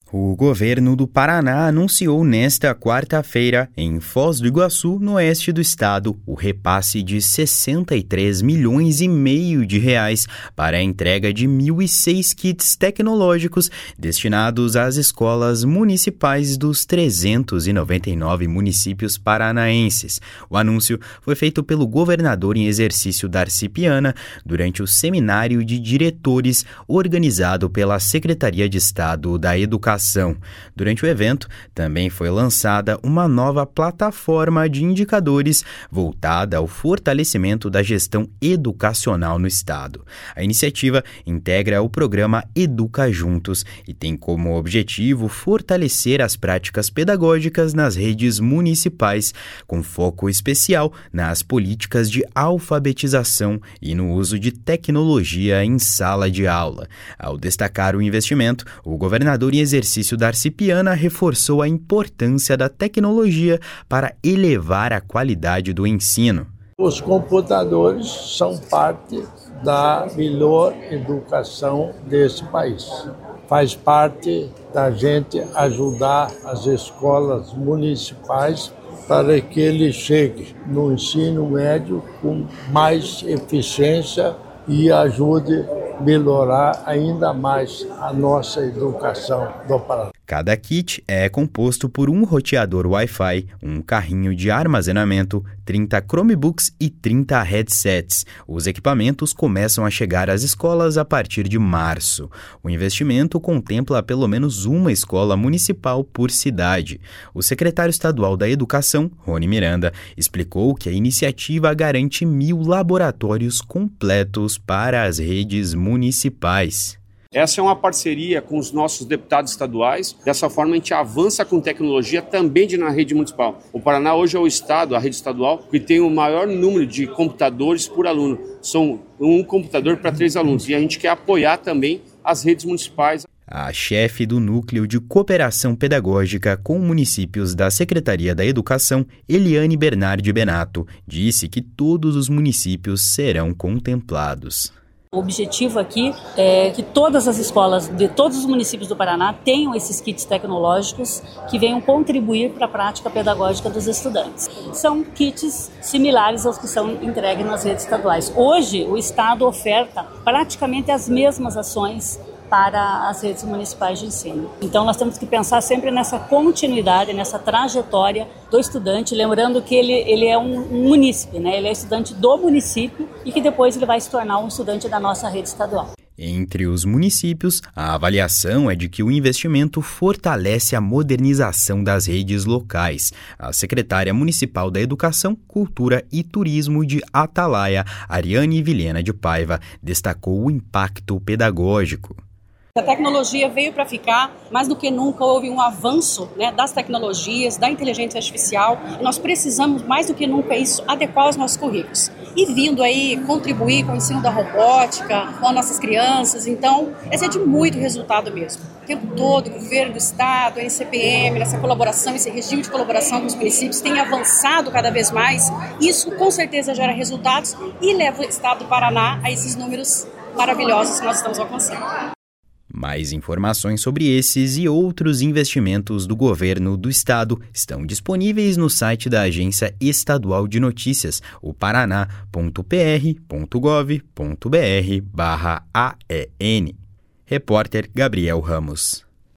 O governo do Paraná anunciou nesta quarta-feira, em Foz do Iguaçu, no oeste do estado, o repasse de 63 milhões e meio de reais para a entrega de 1.006 kits tecnológicos destinados às escolas municipais dos 399 municípios paranaenses. O anúncio foi feito pelo governador em exercício Darcy Piana durante o seminário de diretores organizado pela Secretaria de Estado da Educação. Durante o evento, também foi lançada uma nova plataforma de indicadores voltada ao fortalecimento da gestão educacional no estado. A iniciativa integra o programa Educa Juntos e tem como objetivo fortalecer as práticas pedagógicas nas redes municipais, com foco especial nas políticas de alfabetização e no uso de tecnologia em sala de aula. Ao destacar o investimento, o governador em exercício Darcy Piana reforçou a importância da tecnologia para elevar a qualidade do ensino. Os computadores são parte da melhor educação desse país. Faz parte da gente ajudar as escolas municipais para que ele chegue no ensino médio com mais eficiência e ajude a melhorar ainda mais a nossa educação do Paraná. Cada kit é composto por um roteador Wi-Fi, um carrinho de armazenamento, 30 Chromebooks e 30 headsets. Os equipamentos começam a chegar às escolas a partir de março. O investimento contempla pelo menos uma escola municipal por cidade. O secretário estadual da Educação, Rony Miranda, explicou que a iniciativa garante 1.000 laboratórios completos para as redes municipais. Essa é uma parceria com os nossos deputados estaduais. Dessa forma, a gente avança com tecnologia também na rede municipal. O Paraná hoje é o estado, a rede estadual, que tem o maior número de computadores por aluno. São um computador para 3 alunos. E a gente quer apoiar também as redes municipais. A chefe do Núcleo de Cooperação Pedagógica com Municípios da Secretaria da Educação, Eliane Bernardi Benato, disse que todos os municípios serão contemplados. O objetivo aqui é que todas as escolas de todos os municípios do Paraná tenham esses kits tecnológicos que venham contribuir para a prática pedagógica dos estudantes. São kits similares aos que são entregues nas redes estaduais. Hoje, o Estado oferta praticamente as mesmas ações para as redes municipais de ensino. Então, nós temos que pensar sempre nessa continuidade, nessa trajetória do estudante, lembrando que ele é um munícipe, né? Ele é estudante do município e que depois ele vai se tornar um estudante da nossa rede estadual. Entre os municípios, a avaliação é de que o investimento fortalece a modernização das redes locais. A secretária municipal da Educação, Cultura e Turismo de Atalaia, Ariane Vilhena de Paiva, destacou o impacto pedagógico. A tecnologia veio para ficar, mais do que nunca houve um avanço, né, das tecnologias, da inteligência artificial, e nós precisamos mais do que nunca isso adequar aos nossos currículos. E vindo aí contribuir com o ensino da robótica, com as nossas crianças, então esse é de muito resultado mesmo. O tempo todo, o governo do estado, a NCPM, essa colaboração, esse regime de colaboração com os municípios tem avançado cada vez mais. Isso com certeza gera resultados e leva o estado do Paraná a esses números maravilhosos que nós estamos alcançando. Mais informações sobre esses e outros investimentos do governo do estado estão disponíveis no site da Agência Estadual de Notícias, o paraná.pr.gov.br/AEN. Repórter Gabriel Ramos.